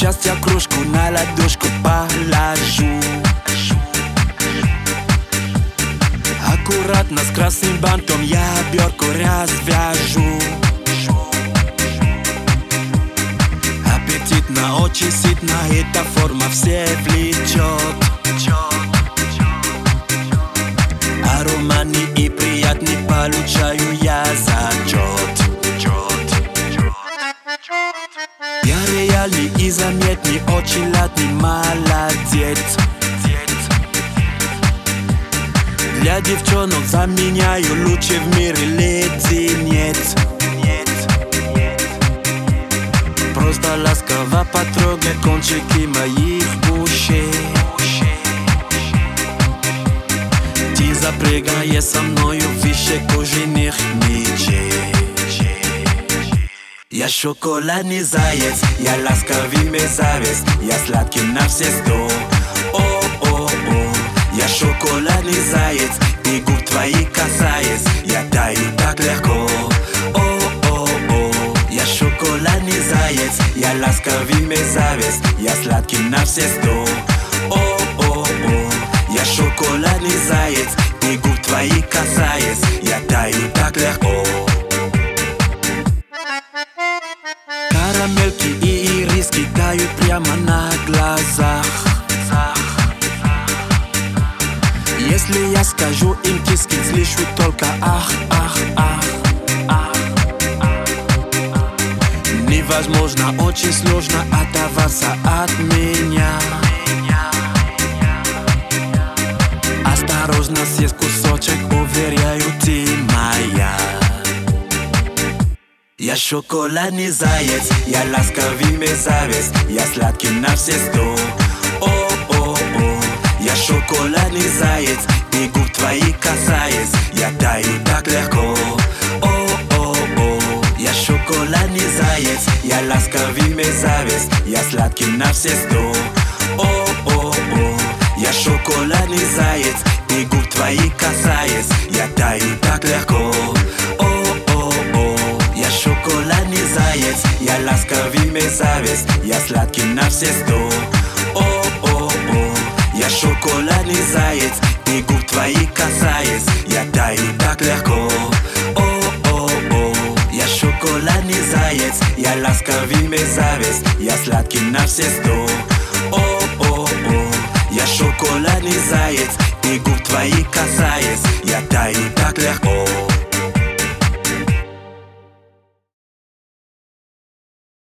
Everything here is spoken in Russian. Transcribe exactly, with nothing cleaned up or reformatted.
Сейчас я кружку на ладошку положу. Аккуратно с красным бантом я обертку развяжу. Аппетитно, очень сытно, эта форма все влечет. Ароматный и приятный получаю я зачет. Я реальный и заметный, очень ладный, молодец. Для девчонок заменяю лучший в мире леденец. Просто ласково потрогай кончики моих ушей. Ты запрягай со мною выше кожаных мечей. Я шоколадный заяц, я ласковый мерзавец, я сладкий на все сто. О-о-о, я шоколадный заяц, и губ твоих касаясь, я таю так легко. О-о-о, я шоколадный заяц, я ласковый мерзавец, я сладкий на все сто. О-о-о, я шоколадный заяц, и губ твоих касаясь, я таю так легко. Карамельки и ириски тают прямо на глазах. Если я скажу им киски, слышу только ах, ах, ах, ах. Невозможно, очень сложно оторваться от меня. Осторожно, съесть кусочек, уверяю, ты моя. Я шоколадный заяц, я ласковый мерзавец, я сладкий на все сто. О-о-о, я шоколадный заяц, и губ твоих касаясь, я таю так легко. О-о-о, я шоколадный заяц, я ласковый мерзавец, я сладкий на все сто. О-о-о, я шоколадный заяц, и губ твоих касаясь, я таю так легко. Шоколадный заяц, я ласковый мерзавец, я сладкий на все сто. О-о-о, я шоколадный заяц, и губ твоих касаясь, я таю так легко. О-о-о, я шоколадный заяц, я ласковый мерзавец, я сладкий на все сто. О-о-о, я шоколадный заяц, и губ твоих касаясь, я таю так легко.